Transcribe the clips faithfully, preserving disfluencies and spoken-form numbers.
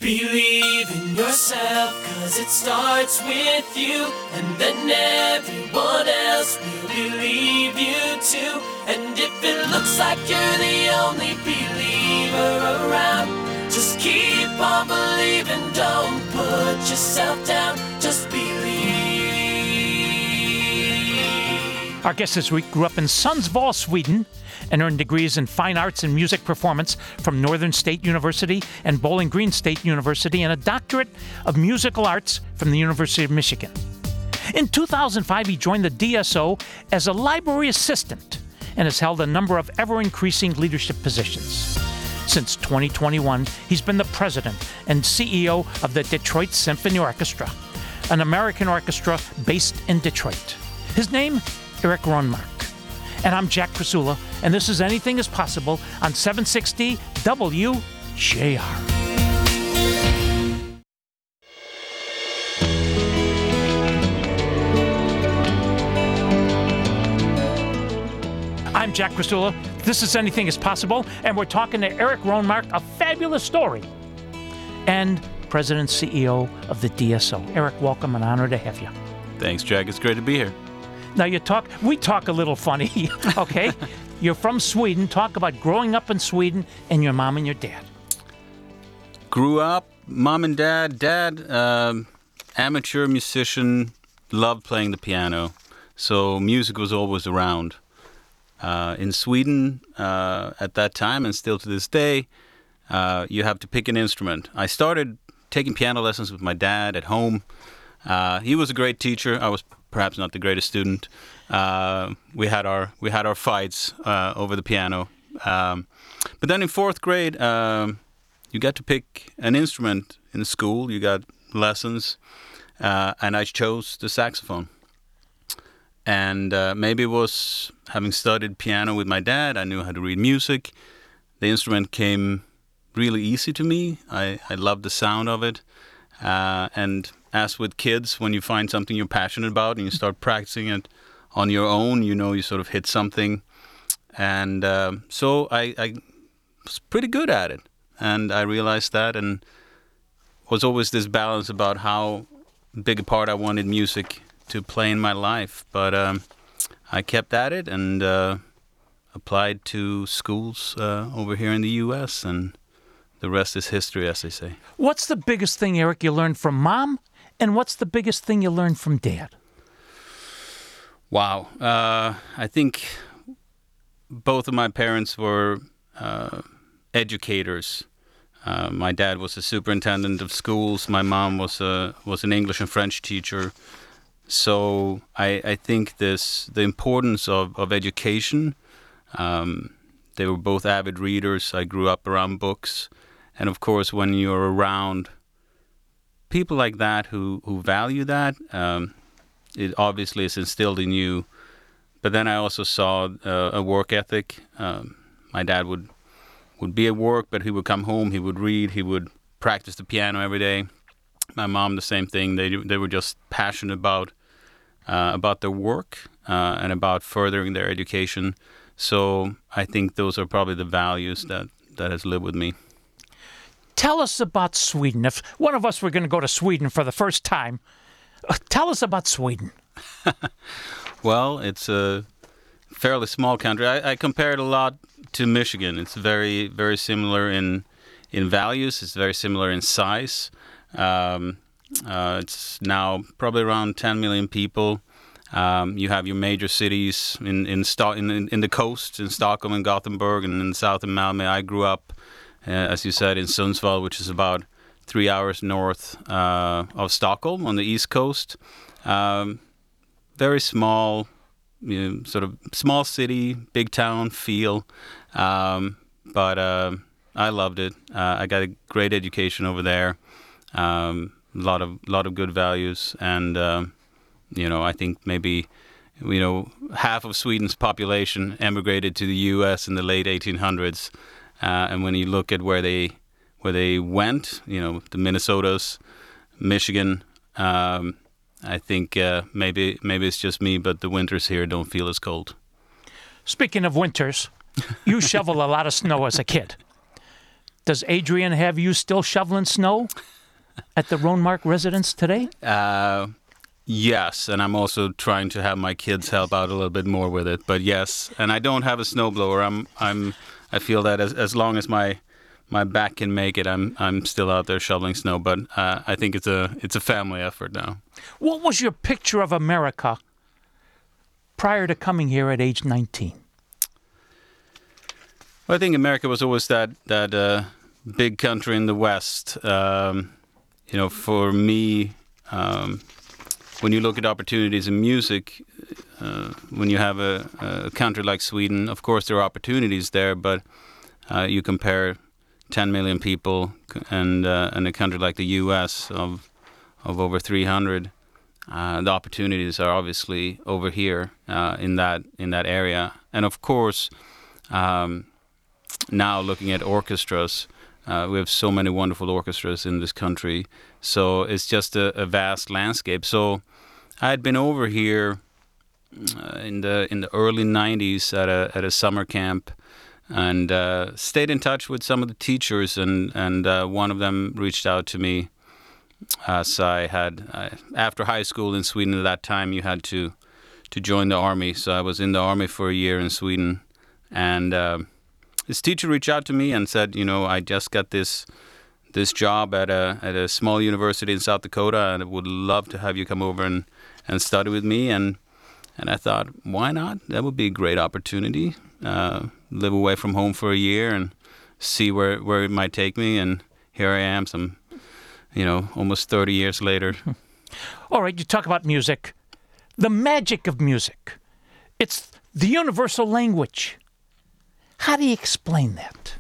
Believe in yourself, cause it starts with you, and then everyone else will believe you too. And if it looks like you're the only believer around, just keep on believing, don't put yourself down, just believe. Our guest this week grew up in Sundsvall, Sweden, and earned degrees in fine arts and music performance from Northern State University and Bowling Green State University, and a doctorate of musical arts from the University of Michigan. In two thousand five, he joined the D S O as a library assistant and has held a number of ever-increasing leadership positions. Since twenty twenty-one, he's been the president and C E O of the Detroit Symphony Orchestra, an American orchestra based in Detroit. His name, Eric Ronmark. And I'm Jack Krasula, and this is Anything is Possible on seven sixty W J R. I'm Jack Krasula. This is Anything is Possible, and we're talking to Eric Ronmark, a fabulous story, and President and C E O of the D S O. Eric, welcome, an honor to have you. Thanks, Jack. It's great to be here. Now, you talk, we talk a little funny, okay? You're from Sweden. Talk about growing up in Sweden and your mom and your dad. Grew up, mom and dad. Dad, um, amateur musician, loved playing the piano. So music was always around. Uh, in Sweden, uh, at that time, and still to this day, uh, you have to pick an instrument. I started taking piano lessons with my dad at home. Uh, he was a great teacher. I was perhaps not the greatest student. Uh, we had our we had our fights uh, over the piano. Um, but then in fourth grade, um, you got to pick an instrument in school. You got lessons, uh, and I chose the saxophone. And uh, maybe it was having studied piano with my dad, I knew how to read music. The instrument came really easy to me. I, I loved the sound of it. Uh, and as with kids, when you find something you're passionate about and you start practicing it on your own, you know you sort of hit something. And uh, so I, I was pretty good at it. And I realized that, and was always this balance about how big a part I wanted music to play in my life. But um, I kept at it and uh, applied to schools uh, over here in the U S, and the rest is history, as they say. What's the biggest thing, Eric, you learned from mom, and what's the biggest thing you learned from dad? Wow. Uh, I think both of my parents were uh, educators. Uh, my dad was a superintendent of schools. My mom was a was an English and French teacher. So I, I think this the importance of, of education. Um, they were both avid readers. I grew up around books. And of course, when you're around people like that who, who value that, um, it obviously is instilled in you. But then I also saw uh, a work ethic. Um, my dad would would be at work, but he would come home, he would read, he would practice the piano every day. My mom, the same thing. They they were just passionate about uh, about their work uh, and about furthering their education. So I think those are probably the values that, that has lived with me. Tell us about Sweden. If one of us were going to go to Sweden for the first time, uh, tell us about Sweden. Well, it's a fairly small country. I, I compare it a lot to Michigan. It's very, very similar in in values. It's very similar in size. Um, uh, it's now probably around ten million people. Um, you have your major cities in in, Sto- in in the coast, in Stockholm and Gothenburg, and in the south in Malmö. I grew up, uh, as you said, in Sundsvall, which is about three hours north uh, of Stockholm on the east coast. Um, very small, you know, sort of small city, big town feel, um, but uh, I loved it. Uh, I got a great education over there. Um, a lot of lot of good values, and uh, you know, I think maybe you know half of Sweden's population emigrated to the U S in the late eighteen hundreds, uh, and when you look at where they where they went, you know, the Minnesotas, Michigan. Um, I think uh, maybe maybe it's just me, but the winters here don't feel as cold. Speaking of winters, you shovel a lot of snow as a kid. Does Adrian have you still shoveling snow at the Roanmark residence today? Uh, yes, and I'm also trying to have my kids help out a little bit more with it. But yes, and I don't have a snowblower. I'm, I'm, I feel that as as long as my my back can make it, I'm I'm still out there shoveling snow. But uh, I think it's a it's a family effort now. What was your picture of America prior to coming here at age nineteen? Well, I think America was always that that uh, big country in the West. Um, you know, for me, um, when you look at opportunities in music, uh, when you have a, a country like Sweden, of course there are opportunities there, but uh, you compare ten million people and uh, and a country like the U S of of over three hundred. Uh, the opportunities are obviously over here uh, in that in that area, and of course. Um, Now looking at orchestras, uh, we have so many wonderful orchestras in this country. So it's just a, a vast landscape. So I had been over here uh, in the in the early nineties at a at a summer camp, and uh, stayed in touch with some of the teachers. And and uh, one of them reached out to me as I had uh, after high school in Sweden. At that time, you had to to join the army. So I was in the army for a year in Sweden, and. Uh, This teacher reached out to me and said, you know, I just got this this job at a at a small university in South Dakota, and I would love to have you come over and, and study with me. And and I thought, why not? That would be a great opportunity. Uh, live away from home for a year and see where, where it might take me. And here I am, some, you know, almost thirty years later. All right, you talk about music. The magic of music. It's the universal language. How do you explain that?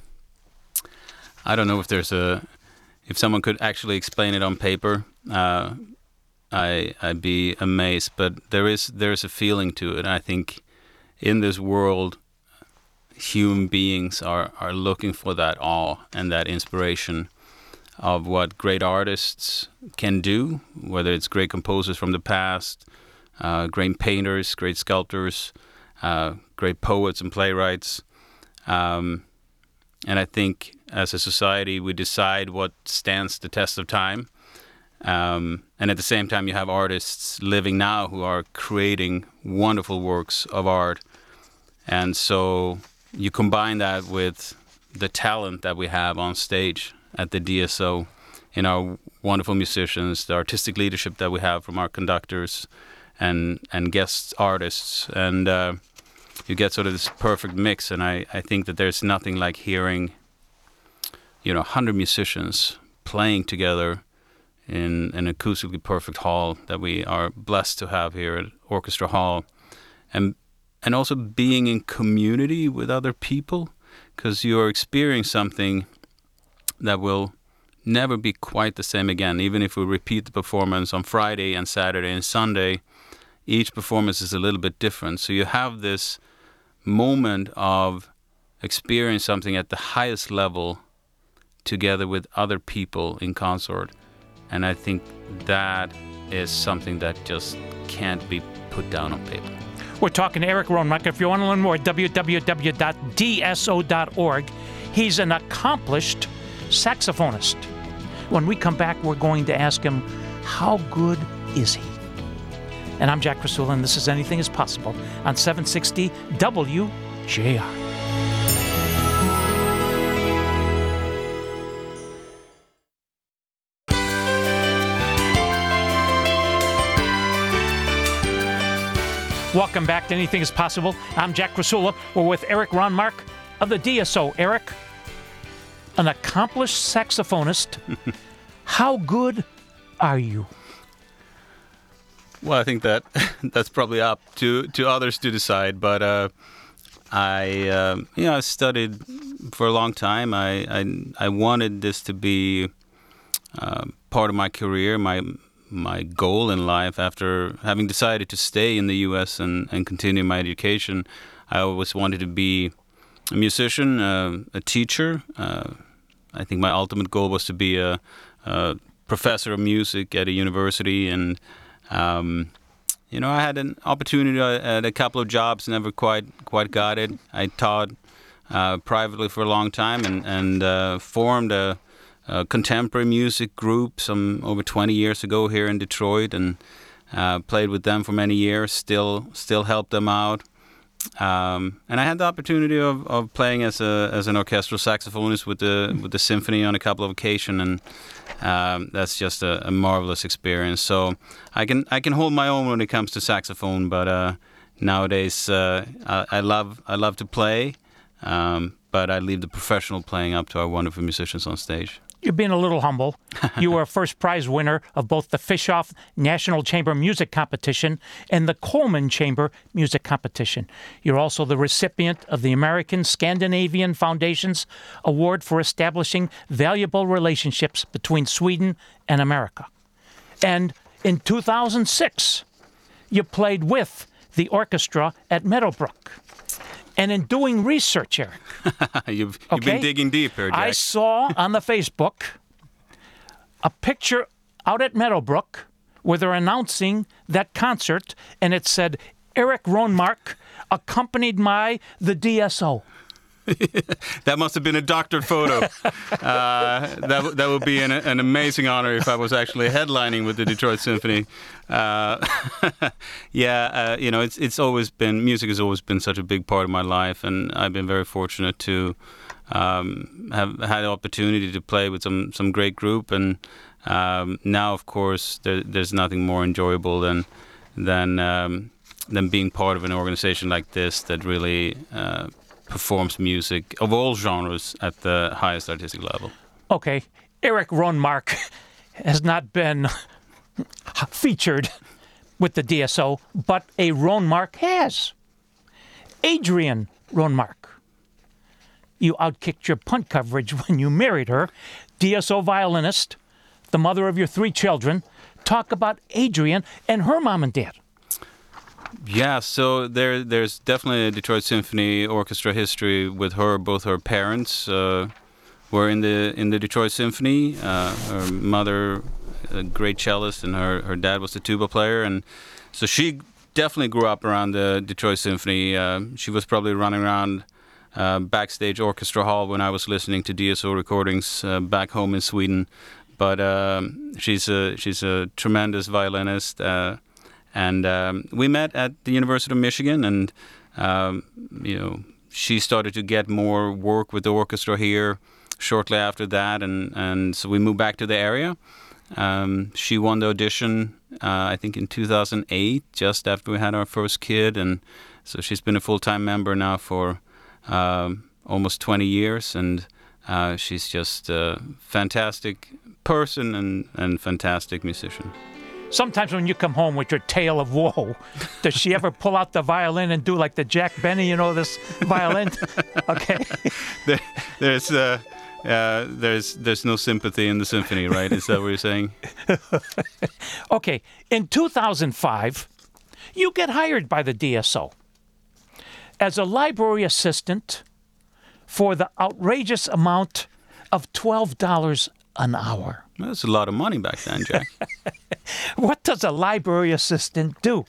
I don't know if there's a, if someone could actually explain it on paper. Uh, I I'd be amazed. But there is there is a feeling to it. I think in this world, human beings are are looking for that awe and that inspiration of what great artists can do. Whether it's great composers from the past, uh, great painters, great sculptors, uh, great poets and playwrights. Um, and I think as a society, we decide what stands the test of time. Um, and at the same time, you have artists living now who are creating wonderful works of art. And so you combine that with the talent that we have on stage at the D S O, in our wonderful musicians, the artistic leadership that we have from our conductors and, and guest artists. And uh, you get sort of this perfect mix, and I, I think that there's nothing like hearing, you know, one hundred musicians playing together in an acoustically perfect hall that we are blessed to have here at Orchestra Hall, and and also being in community with other people, because you are experiencing something that will never be quite the same again. Even if we repeat the performance on Friday and Saturday and Sunday, each performance is a little bit different. So you have this moment of experiencing something at the highest level together with other people in concert. And I think that is something that just can't be put down on paper. We're talking to Eric Roanmark. If you want to learn more, w w w dot d s o dot org. He's an accomplished saxophonist. When we come back, we're going to ask him, how good is he? And I'm Jack Krasula, and this is Anything is Possible on seven sixty W J R. Welcome back to Anything is Possible. I'm Jack Krasula. We're with Eric Roanmark of the D S O. Eric, an accomplished saxophonist. How good are you? Well, I think that that's probably up to, to others to decide. But uh, I, uh, you know, I studied for a long time. I I, I wanted this to be uh, part of my career, my my goal in life. After having decided to stay in the U S and, and continue my education, I always wanted to be a musician, uh, a teacher. Uh, I think my ultimate goal was to be a, a professor of music at a university, and um, you know, I had an opportunity at a couple of jobs, never quite quite got it. I taught uh, privately for a long time and, and uh, formed a, a contemporary music group some over twenty years ago here in Detroit, and uh, played with them for many years, still still help them out. Um, and I had the opportunity of, of playing as a as an orchestral saxophonist with the with the symphony on a couple of occasions, and um, that's just a, a marvelous experience. So I can I can hold my own when it comes to saxophone, but uh, nowadays uh, I, I love I love to play, um, but I leave the professional playing up to our wonderful musicians on stage. You're being a little humble. You were a first prize winner of both the Fischoff National Chamber Music Competition and the Coleman Chamber Music Competition. You're also the recipient of the American Scandinavian Foundation's Award for establishing valuable relationships between Sweden and America. And in two thousand six, you played with the orchestra at Meadowbrook. And in doing research, Eric, you've, you've okay, been digging deep here, Jack. I saw on the Facebook a picture out at Meadowbrook where they're announcing that concert, and it said, Eric Ronmark accompanied by the D S O. That must have been a doctored photo. uh, that that would be an, an amazing honor if I was actually headlining with the Detroit Symphony. Uh, yeah, uh, you know, it's it's always been music has always been such a big part of my life, and I've been very fortunate to um, have had the opportunity to play with some some great group, and um, now, of course, there, there's nothing more enjoyable than than um, than being part of an organization like this that really. Uh, performs music of all genres at the highest artistic level. Okay, Eric Ronmark has not been featured with the D S O, but a Ronmark has. Adrienne Ronmark. You outkicked your punt coverage when you married her. D S O violinist, the mother of your three children. Talk about Adrienne and her mom and dad. Yeah, so there, there's definitely a Detroit Symphony Orchestra history with her. Both her parents uh, were in the in the Detroit Symphony. Uh, her mother, a great cellist, and her, her dad was the tuba player. And so she definitely grew up around the Detroit Symphony. Uh, she was probably running around uh, backstage orchestra hall when I was listening to D S O recordings uh, back home in Sweden. But um, she's a she's a tremendous violinist. Uh, And um, we met at the University of Michigan, and um, you know, she started to get more work with the orchestra here shortly after that, and, and so we moved back to the area. Um, she won the audition, uh, I think, in two thousand eight, just after we had our first kid, and so she's been a full-time member now for um, almost twenty years, and uh, she's just a fantastic person and, and fantastic musician. Sometimes when you come home with your tale of woe, does she ever pull out the violin and do like the Jack Benny, you know, this violin? Okay. There, there's uh, uh, there's there's no sympathy in the symphony, right? Is that what you're saying? Okay. In two thousand five, you get hired by the D S O as a library assistant for the outrageous amount of twelve dollars an hour. That's a lot of money back then, Jack. What does a library assistant do?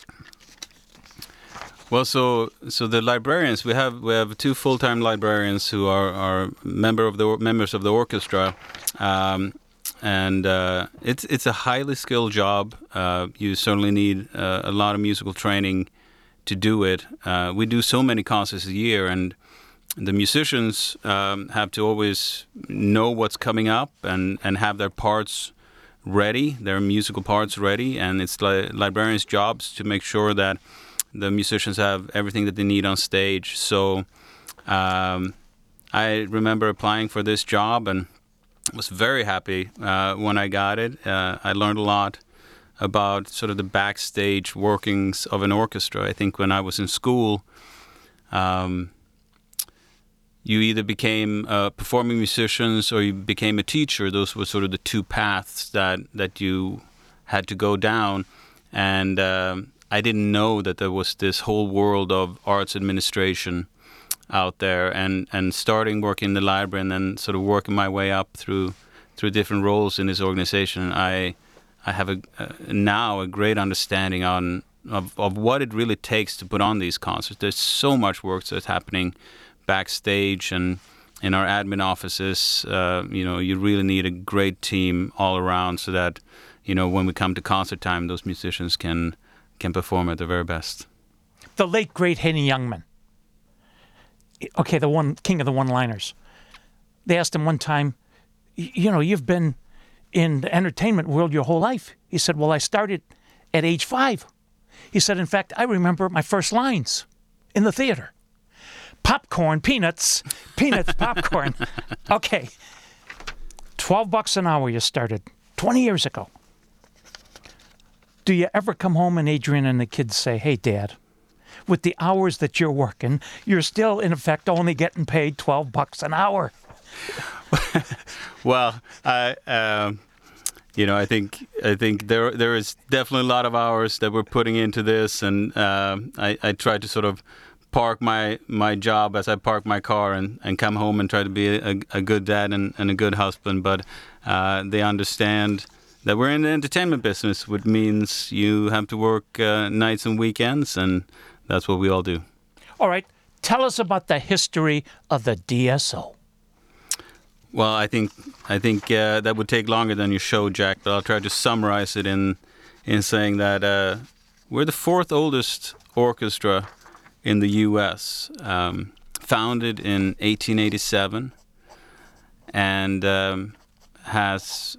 Well, so so the librarians, we have we have two full-time librarians who are, are member of the members of the orchestra, um, and uh, it's it's a highly skilled job. Uh, you certainly need uh, a lot of musical training to do it. Uh, we do so many concerts a year, and the musicians um, have to always know what's coming up and, and have their parts ready, their musical parts ready, and it's li- librarians' jobs to make sure that the musicians have everything that they need on stage. So um, I remember applying for this job and was very happy uh, when I got it. Uh, I learned a lot about sort of the backstage workings of an orchestra. I think when I was in school, um, you either became uh, performing musicians or you became a teacher. Those were sort of the two paths that, that you had to go down. And um, I didn't know that there was this whole world of arts administration out there. And, and starting working in the library and then sort of working my way up through through different roles in this organization, I I have a, uh, now a great understanding on of, of what it really takes to put on these concerts. There's so much work that's happening backstage and in our admin offices. Uh, you know, you really need a great team all around so that, you know, when we come to concert time, those musicians can can perform at their very best. The late, great Henny Youngman. Okay, the one king of the one-liners. They asked him one time, you know, you've been in the entertainment world your whole life. He said, well, I started at age five. He said, in fact, I remember my first lines in the theater. Popcorn, peanuts, peanuts, popcorn. Okay. twelve bucks an hour you started twenty years ago. Do you ever come home and Adrian and the kids say, hey, Dad, with the hours that you're working, you're still, in effect, only getting paid twelve bucks an hour? Well, I, um, you know, I think I think there there is definitely a lot of hours that we're putting into this, and uh, I, I try to sort of park my, my job as I park my car and, and come home and try to be a, a good dad and, and a good husband. But uh, they understand that we're in the entertainment business, which means you have to work uh, nights and weekends, and that's what we all do. All right. Tell us about the history of the D S O. Well, I think I think uh, that would take longer than your show, Jack, but I'll try to summarize it in in saying that uh, we're the fourth oldest orchestra in the U S, um, founded in eighteen eighty-seven, and um, has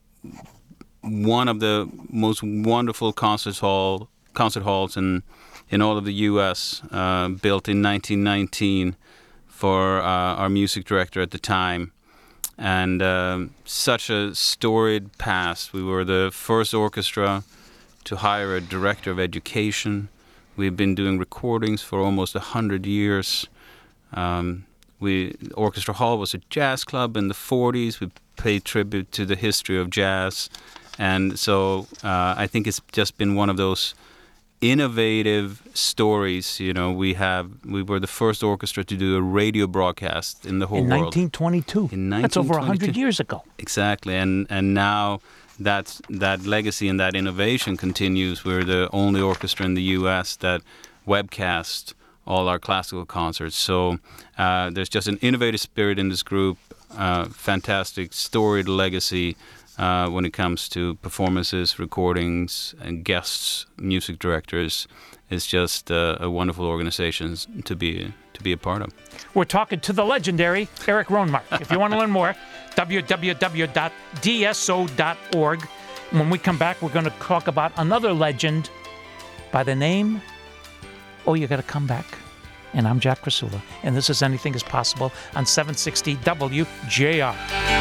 one of the most wonderful concert hall concert halls in in all of the U S, uh, built in nineteen nineteen for uh, our music director at the time. And um, such a storied past. We were the first orchestra to hire a director of education. We've been doing recordings for almost a hundred years. Um, we Orchestra Hall was a jazz club in the forties. We paid tribute to the history of jazz. And so uh, I think it's just been one of those innovative stories. You know, we have we were the first orchestra to do a radio broadcast in the whole in world. nineteen twenty-two. In That's over one hundred nineteen twenty-two. years ago. Exactly, and and now that's that legacy and that innovation continues. We're the only orchestra in the U S that webcast all our classical concerts. So uh, there's just an innovative spirit in this group. Uh, fantastic storied legacy. Uh, when it comes to performances, recordings, and guests, music directors, it's just uh, a wonderful organization to be to be a part of. We're talking to the legendary Eric Ronmark. If you want to learn more, w w w dot d s o dot org. When we come back, we're going to talk about another legend by the name, oh, you got to come back. And I'm Jack Krasula, and this is Anything is Possible on seven sixty W J R.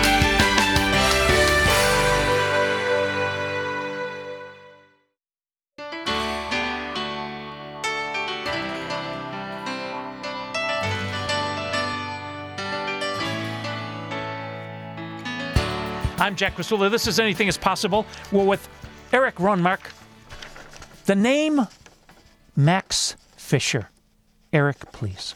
I'm Jack Krasula. This is Anything is Possible. We're with Eric Ronmark. The name Max Fisher. Eric, please.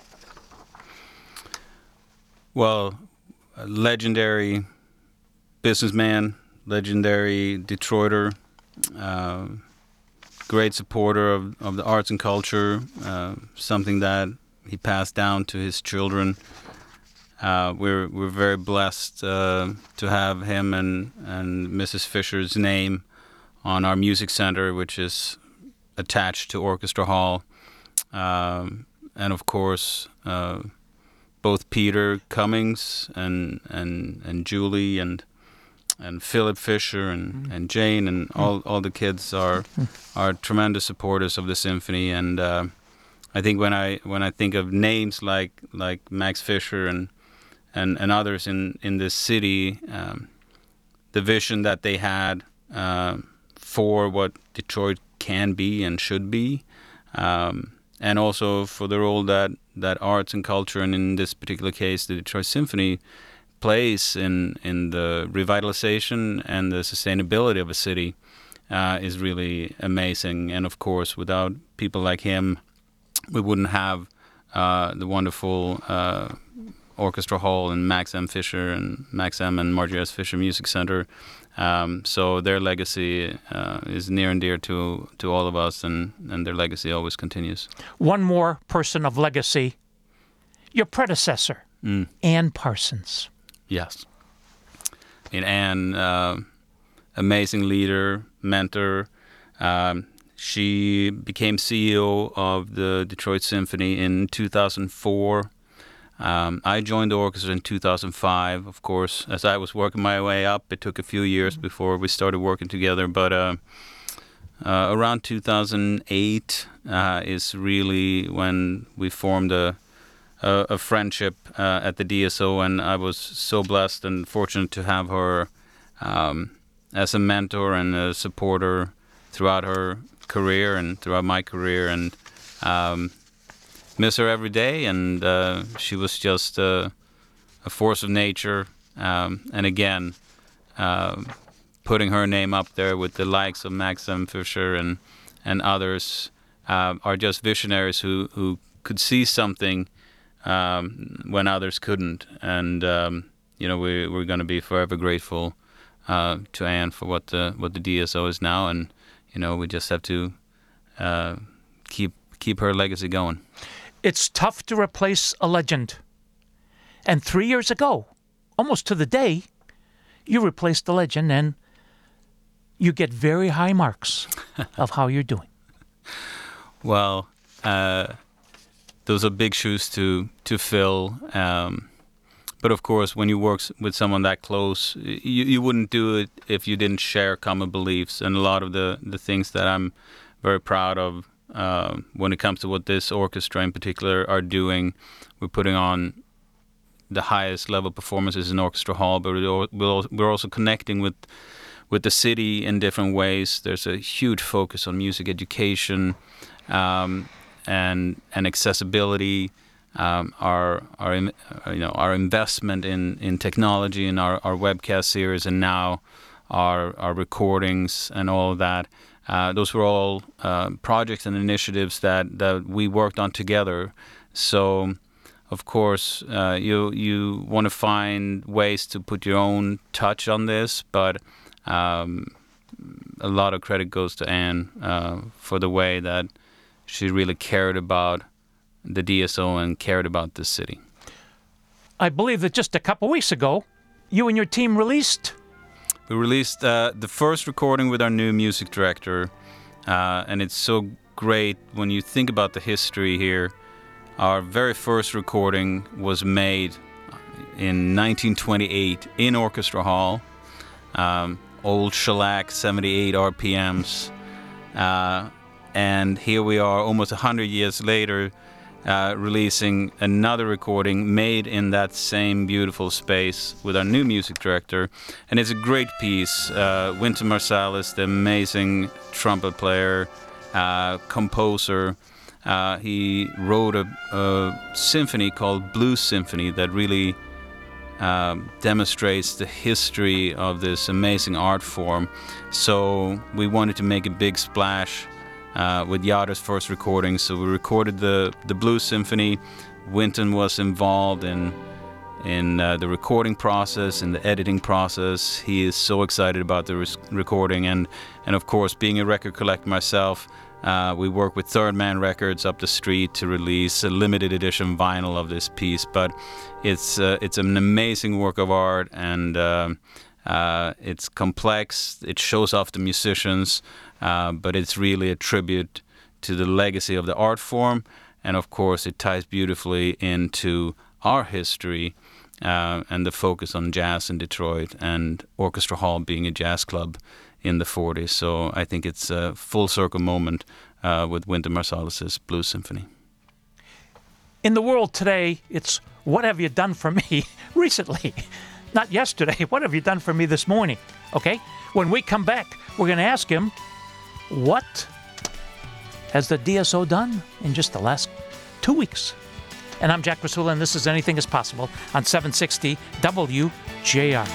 Well, a legendary businessman, legendary Detroiter, uh, great supporter of, of the arts and culture, uh, something that he passed down to his children. Uh, we're we're very blessed uh, to have him and, and Missus Fisher's name on our music center, which is attached to Orchestra Hall. Um, and of course, uh, both Peter Cummings and and, and Julie and and Philip Fisher and, mm. and Jane and all, all the kids are are tremendous supporters of the symphony. And uh, I think when I when I think of names like like Max Fisher and And, and others in, in this city, um, the vision that they had uh, for what Detroit can be and should be, um, and also for the role that, that arts and culture, and in this particular case, the Detroit Symphony, plays in, in the revitalization and the sustainability of a city, uh, is really amazing. And of course, without people like him, we wouldn't have uh, the wonderful Uh, Orchestra Hall and Max M. Fisher and Max M. and Margie S. Fisher Music Center. Um, so their legacy uh, is near and dear to, to all of us, and, and their legacy always continues. One more person of legacy. your predecessor, Mm. Ann Parsons. Yes. I mean, Anne, uh, amazing leader, mentor. Um, she became C E O of the Detroit Symphony in two thousand four. Um, I joined the orchestra in two thousand five. Of course, as I was working my way up, it took a few years before we started working together. But uh, uh, around two thousand eight uh, is really when we formed a a, a friendship uh, at the D S O, and I was so blessed and fortunate to have her um, as a mentor and a supporter throughout her career and throughout my career, and um, miss her every day. And uh, she was just uh, a force of nature, um, and again, uh, putting her name up there with the likes of Maxim Fischer and and others uh, are just visionaries who who could see something Um, when others couldn't, and um, you know we we're going to be forever grateful uh, to Anne for what the what the D S O is now, and you know we just have to uh, keep keep her legacy going. It's tough to replace a legend, and three years ago, almost to the day, you replaced the legend, and you get very high marks of how you're doing. Well. Uh, Those are big shoes to to fill, um, but of course, when you work with someone that close, you, you wouldn't do it if you didn't share common beliefs. And a lot of the, the things that I'm very proud of uh, when it comes to what this orchestra in particular are doing, we're putting on the highest level performances in Orchestra Hall, but we're also connecting with with the city in different ways. There's a huge focus on music education. Um, And, and accessibility, um, our our you know our investment in, in technology and our, our webcast series, and now our our recordings and all of that. Uh, those were all uh, projects and initiatives that, that we worked on together. So, of course, uh, you you want to find ways to put your own touch on this, but um, a lot of credit goes to Anne uh, for the way that she really cared about the D S O and cared about this city. I believe that just a couple weeks ago, you and your team released... We released uh, the first recording with our new music director, uh, and it's so great when you think about the history here. Our very first recording was made in nineteen twenty-eight in Orchestra Hall, um, old shellac, seventy-eight R P Ms. Uh, And here we are, almost one hundred years later, uh, releasing another recording made in that same beautiful space with our new music director. And it's a great piece. Uh, Wynton Marsalis, the amazing trumpet player, uh, composer, uh, he wrote a, a symphony called Blues Symphony that really um, demonstrates the history of this amazing art form. So we wanted to make a big splash Uh, with Yada's first recording. So we recorded the, the Blues Symphony. Wynton was involved in in uh, the recording process, in the editing process. He is so excited about the res- recording. And, and of course, being a record collector myself, uh, we work with Third Man Records up the street to release a limited edition vinyl of this piece. But it's, uh, it's an amazing work of art, and uh, uh, it's complex. It shows off the musicians. Uh, but it's really a tribute to the legacy of the art form, and of course it ties beautifully into our history uh, and the focus on jazz in Detroit, and Orchestra Hall being a jazz club in the forties. So I think it's a full circle moment uh, with Wynton Marsalis' Blues Symphony. In the world today, it's what have you done for me recently? Not yesterday. What have you done for me this morning? Okay? When we come back, we're going to ask him, what has the D S O done in just the last two weeks? And I'm Jack Krasula, and this is Anything is Possible on seven sixty W J R.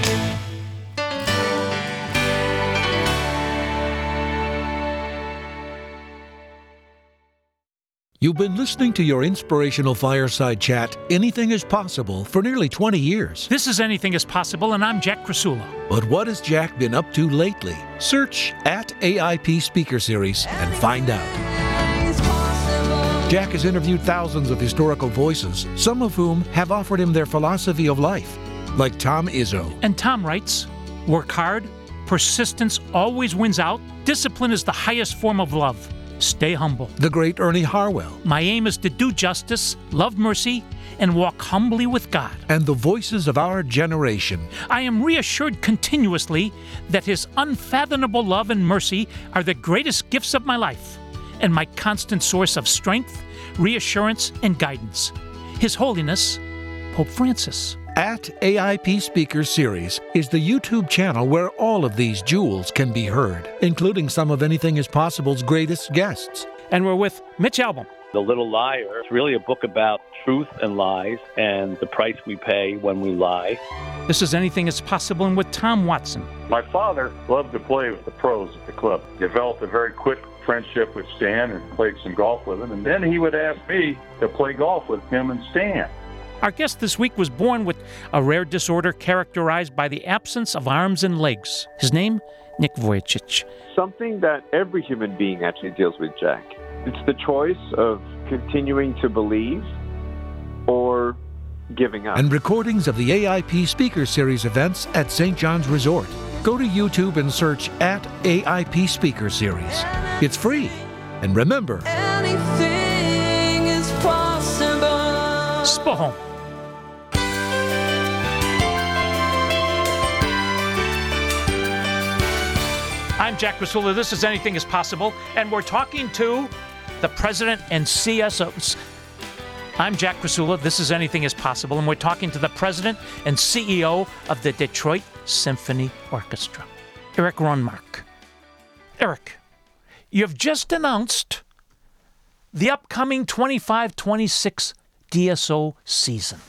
You've been listening to your inspirational fireside chat, Anything is Possible, for nearly twenty years. This is Anything is Possible, and I'm Jack Krasula. But what has Jack been up to lately? Search at A I P Speaker Series and find out. It's possible. Jack has interviewed thousands of historical voices, some of whom have offered him their philosophy of life, like Tom Izzo. And Tom writes, work hard, persistence always wins out, discipline is the highest form of love. Stay humble. The great Ernie Harwell. My aim is to do justice, love mercy, and walk humbly with God. And the voices of our generation. I am reassured continuously that His unfathomable love and mercy are the greatest gifts of my life and my constant source of strength, reassurance, and guidance. His Holiness, Pope Francis. At A I P Speakers Series is the YouTube channel where all of these jewels can be heard, including some of Anything is Possible's greatest guests. And we're with Mitch Albom. The Little Liar is really a book about truth and lies and the price we pay when we lie. This is Anything is Possible, and with Tom Watson. My father loved to play with the pros at the club. Developed a very quick friendship with Stan and played some golf with him. And then he would ask me to play golf with him and Stan. Our guest this week was born with a rare disorder characterized by the absence of arms and legs. His name, Nick Vujicic. Something that every human being actually deals with, Jack. It's the choice of continuing to believe or giving up. And recordings of the A I P Speaker Series events at Saint John's Resort. Go to YouTube and search at A I P Speaker Series. It's free. And remember, Anything is possible. Spohom. I'm Jack Rasula. This is Anything is Possible, and we're talking to the president and C S Os. I'm Jack Rasula. This is Anything is Possible, and we're talking to the president and C E O of the Detroit Symphony Orchestra, Eric Ronmark. Eric, you've just announced the upcoming twenty-five twenty-six D S O season.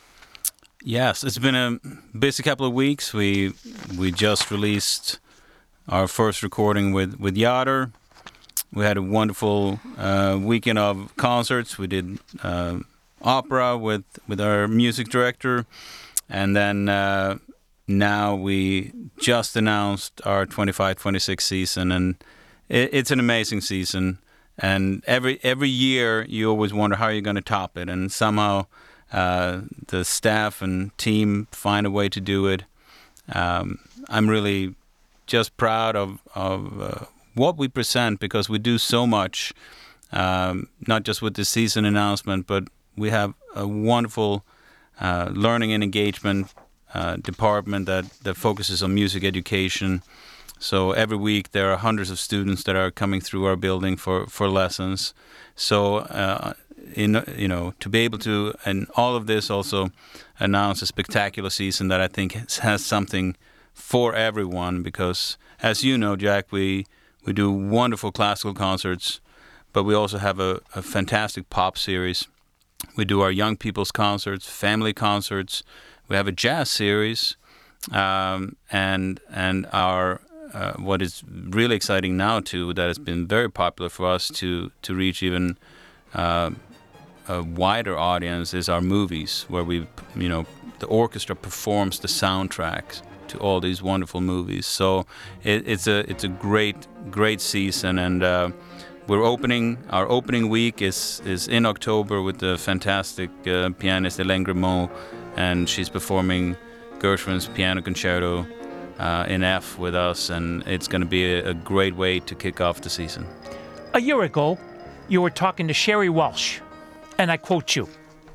Yes, it's been a busy couple of weeks. We we just released our first recording with, with Yoder. We had a wonderful uh, weekend of concerts. We did uh, opera with, with our music director. And then uh, now we just announced our twenty-five twenty-six season. And it, it's an amazing season. And every every year you always wonder how you're going to top it. And somehow uh, the staff and team find a way to do it. Um, I'm really just proud of, of uh, what we present, because we do so much, um, not just with the season announcement, but we have a wonderful uh, learning and engagement uh, department that, that focuses on music education. So every week there are hundreds of students that are coming through our building for, for lessons. So, uh, in, you know, to be able to, and all of this also announce a spectacular season that I think has, has something for everyone, because as you know, Jack, we we do wonderful classical concerts, but we also have a, a fantastic pop series. We do our young people's concerts, family concerts. We have a jazz series, um, and and our uh, what is really exciting now too, that has been very popular for us to to reach even uh, a wider audience, is our movies, where we you know the orchestra performs the soundtracks to all these wonderful movies. So it, it's a it's a great great season, and uh, we're opening our opening week is is in October with the fantastic uh, pianist Hélène Grimaud, and she's performing Gershwin's Piano Concerto uh, in F with us, and it's going to be a, a great way to kick off the season. A year ago, you were talking to Sherry Walsh, and I quote you: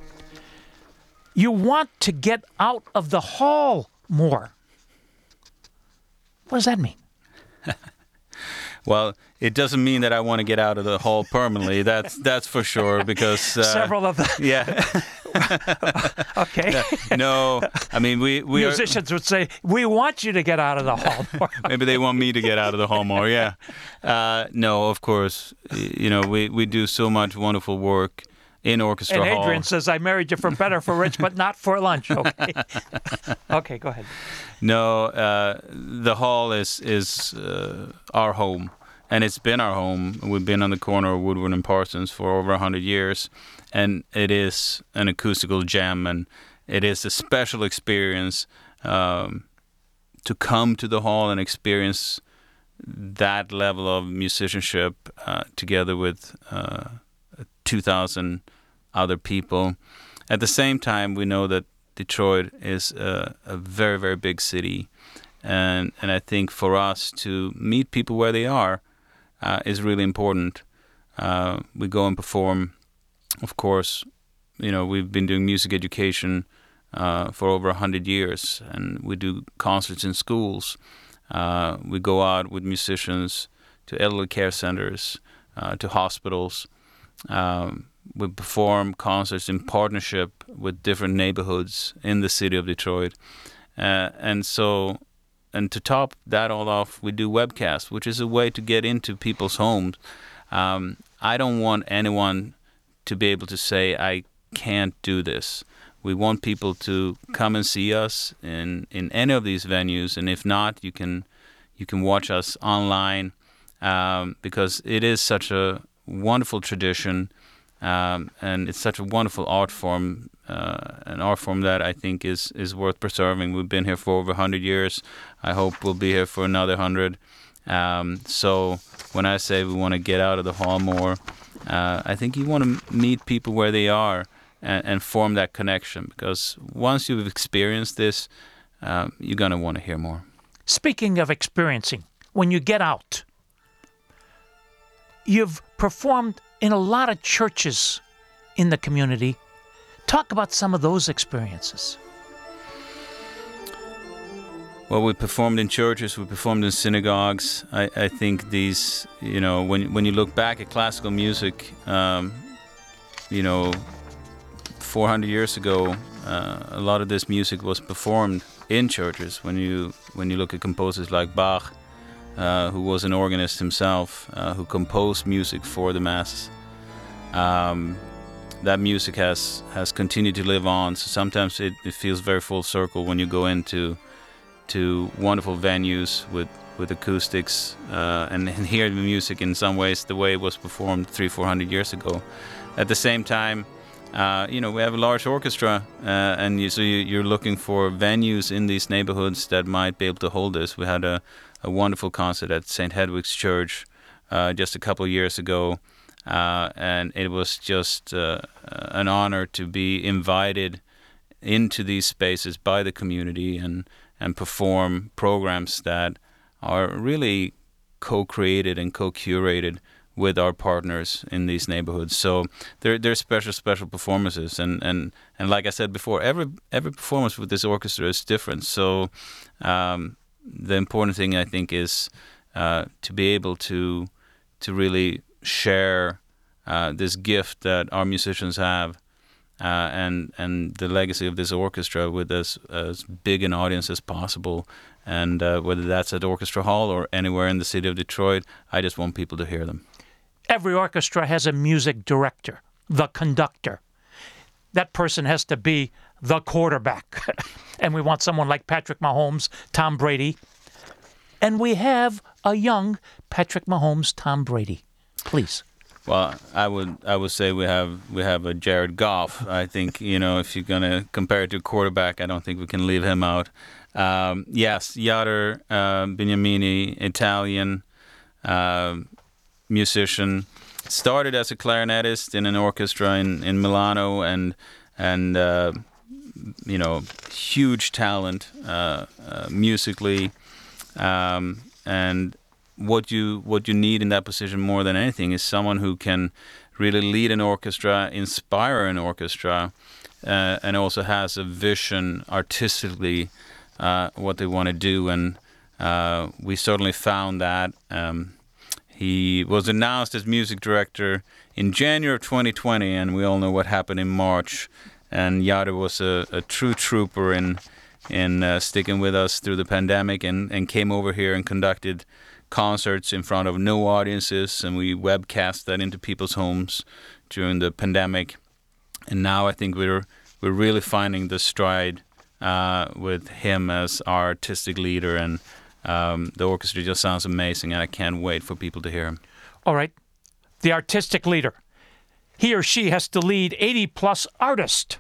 "You want to get out of the hall more." What does that mean? Well, it doesn't mean that I want to get out of the hall permanently. That's that's for sure, because uh, several of the yeah. Okay. No, I mean we we musicians are, would say, "We want you to get out of the hall more." Maybe they want me to get out of the hall more. Yeah. Uh, no, of course. You know, we we do so much wonderful work in orchestra and hall. Adrian says, "I married you for better, for rich, but not for lunch." Okay. Okay, go ahead. No, uh, the hall is is uh, our home, and it's been our home. We've been on the corner of Woodward and Parsons for over a hundred years, and it is an acoustical gem, and it is a special experience um, to come to the hall and experience that level of musicianship uh, together with uh, a two thousand other people. At the same time, we know that Detroit is a, a very, very big city. And and I think for us to meet people where they are uh, is really important. Uh, we go and perform. Of course, you know, we've been doing music education uh, for over one hundred years, and we do concerts in schools. Uh, we go out with musicians to elderly care centers, uh, to hospitals. Um, we perform concerts in partnership with different neighborhoods in the city of Detroit. Uh, and so... And to top that all off, we do webcasts, which is a way to get into people's homes. Um, I don't want anyone to be able to say, I can't do this. We want people to come and see us in, in any of these venues. And if not, you can you can watch us online um, because it is such a wonderful tradition. Um, and it's such a wonderful art form, uh, an art form that I think is, is worth preserving. We've been here for over one hundred years. I hope we'll be here for another one hundred. Um, so when I say we want to get out of the hall more, uh, I think you want to meet people where they are and, and form that connection. Because once you've experienced this, uh, you're going to want to hear more. Speaking of experiencing, when you get out, you've performed in a lot of churches in the community. Talk about some of those experiences. Well, we performed in churches, we performed in synagogues. I, I think these, you know, when when you look back at classical music, um, you know, four hundred years ago, uh, a lot of this music was performed in churches. When you when you look at composers like Bach, Uh, who was an organist himself, uh, who composed music for the masses. Um, that music has, has continued to live on. So sometimes it, it feels very full circle when you go into to wonderful venues with, with acoustics uh, and, and hear the music in some ways the way it was performed three, four hundred years ago. At the same time, uh, you know, we have a large orchestra, uh, and you, so you, you're looking for venues in these neighborhoods that might be able to hold this. We had a a wonderful concert at Saint Hedwig's Church uh, just a couple of years ago, uh, and it was just uh, an honor to be invited into these spaces by the community and, and perform programs that are really co-created and co-curated with our partners in these neighborhoods. So they're, they're special, special performances. And, and, and like I said before, every every performance with this orchestra is different. So um, the important thing, I think, is uh, to be able to to really share uh, this gift that our musicians have uh, and and the legacy of this orchestra with as, as big an audience as possible. And uh, whether that's at Orchestra Hall or anywhere in the city of Detroit, I just want people to hear them. Every orchestra has a music director, the conductor. That person has to be the quarterback. And we want someone like Patrick Mahomes, Tom Brady. And we have a young Patrick Mahomes, Tom Brady. Please. Well, I would I would say we have we have a Jared Goff. I think, you know, if you're going to compare it to a quarterback, I don't think we can leave him out. Um, yes, Yoder uh, Beniamini, Italian uh, musician, started as a clarinetist in an orchestra in, in Milano, and and uh, you know, huge talent uh, uh, musically, um, and what you what you need in that position more than anything is someone who can really lead an orchestra, inspire an orchestra, uh, and also has a vision artistically uh, what they want to do. And uh, we certainly found that. Um, he was announced as music director in January of twenty twenty, and we all know what happened in March. And Yoder was a, a true trooper in in uh, sticking with us through the pandemic, and, and came over here and conducted concerts in front of no audiences, and we webcast that into people's homes during the pandemic. And now I think we're we're really finding the stride uh, with him as our artistic leader, and um, the orchestra just sounds amazing, and I can't wait for people to hear him. All right, the artistic leader. He or she has to lead eighty plus artists,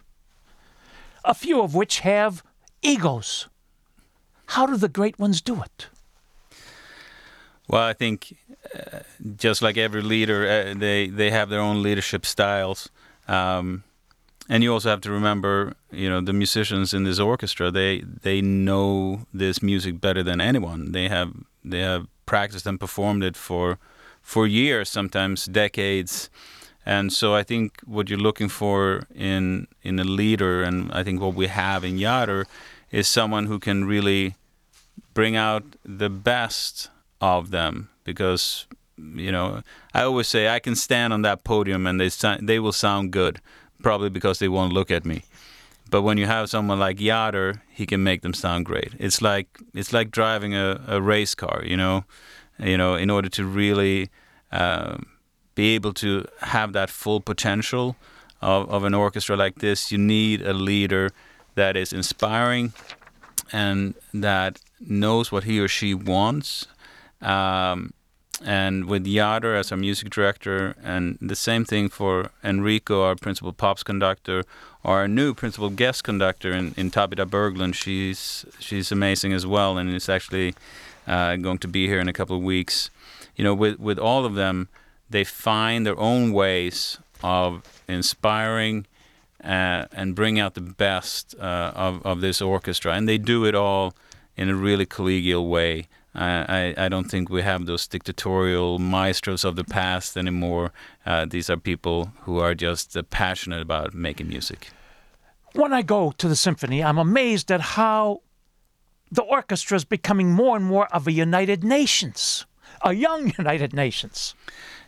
a few of which have egos. How do the great ones do it? Well, I think uh, just like every leader, uh, they they have their own leadership styles. Um, and you also have to remember, you know, the musicians in this orchestra, they they know this music better than anyone. They have they have practiced and performed it for for years, sometimes decades. And so I think what you're looking for in in a leader, and I think what we have in Jahre, is someone who can really bring out the best of them. Because, you know, I always say I can stand on that podium and they so- they will sound good, probably because they won't look at me. But when you have someone like Jahre, he can make them sound great. It's like it's like driving a, a race car, you know. You know, in order to really uh, be able to have that full potential of, of an orchestra like this, you need a leader that is inspiring and that knows what he or she wants. Um, and with Jahre as our music director, and the same thing for Enrico, our principal pops conductor, or our new principal guest conductor in, in Tabitha Berglund. She's she's amazing as well, and is actually uh, going to be here in a couple of weeks. You know, with with all of them, they find their own ways of inspiring uh, and bring out the best uh, of of this orchestra, and they do it all in a really collegial way. I, I don't think we have those dictatorial maestros of the past anymore. Uh, these are people who are just uh, passionate about making music. When I go to the symphony, I'm amazed at how the orchestra is becoming more and more of a United Nations, a young United Nations.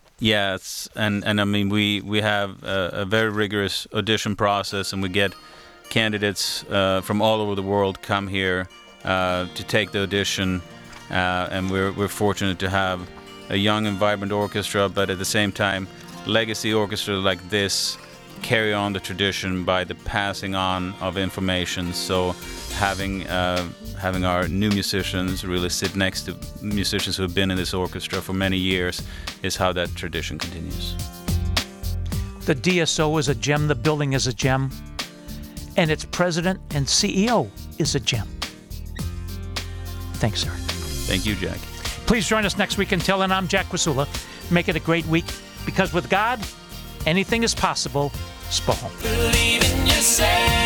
Yes, and, and I mean, we, we have a, a very rigorous audition process, and we get candidates uh, from all over the world come here uh, to take the audition. Uh, and we're we're fortunate to have a young and vibrant orchestra, but at the same time, legacy orchestra like this carry on the tradition by the passing on of information. So having uh, having our new musicians really sit next to musicians who have been in this orchestra for many years is how that tradition continues. The D S O is a gem, the building is a gem, and its president and C E O is a gem. Thanks, Eric. Thank you, Jack. Please join us next week. Until then, I'm Jack Wasula. Make it a great week, because with God, anything is possible. Spahom. Believe in yourself.